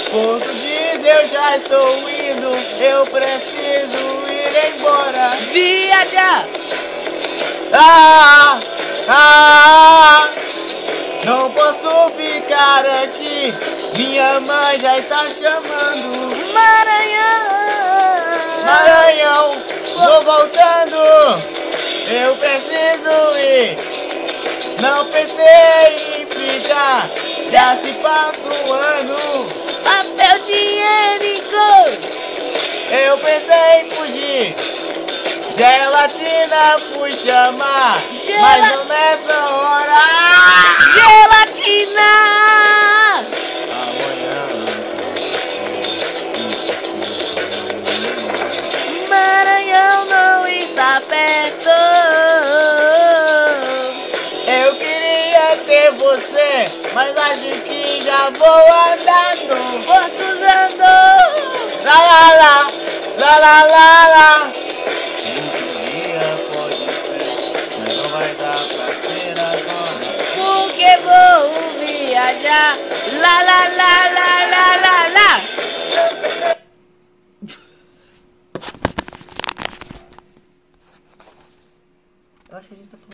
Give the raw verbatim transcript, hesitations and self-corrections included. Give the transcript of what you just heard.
Ponto diz, eu já estou indo, eu preciso ir embora. Viajar. Ah, ah, não posso ficar aqui, minha mãe já está chamando. Maranhão. Maranhão, vou voltando, eu preciso ir. Não pensei em ficar, já se passa um ano. Papel higiênico. Eu pensei em fugir, gelatina fui chamar, Gela- mas não nessa hora. Gelatina. Maranhão não está perto. Eu queria ter você, mas acho que já vou andando. Fortunando. Lá lá lá, lá lá lá lá. Outro dia pode ser, mas não vai dar pra ser agora. Porque vou viajar. Lá, lá, lá, lá, lá, lá, lá. Eu acho que a gente tá falando.